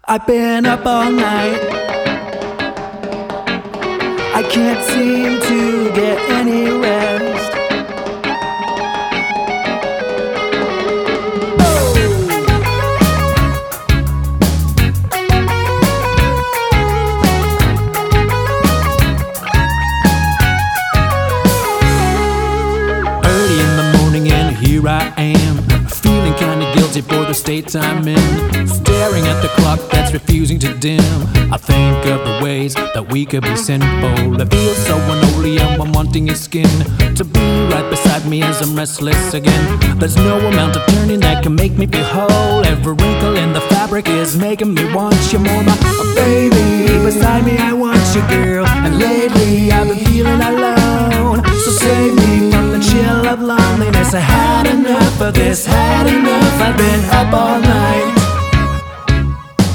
I've been up all night. I can't seem to get any rest. Early in the morning and here I am, feeling kinda guilty for the state I'm in. Staring at the clock that's refusing to dim, I think of the ways that we could be sinful. I feel so unholy and I'm wanting your skin to be right beside me as I'm restless again. There's no amount of turning that can make me feel whole. Every wrinkle in the fabric is making me want you more, my baby. Beside me I want you, girl. And lately I've been feeling alone, so save me from the chill of loneliness. I had enough of this, had enough. I've been up all night.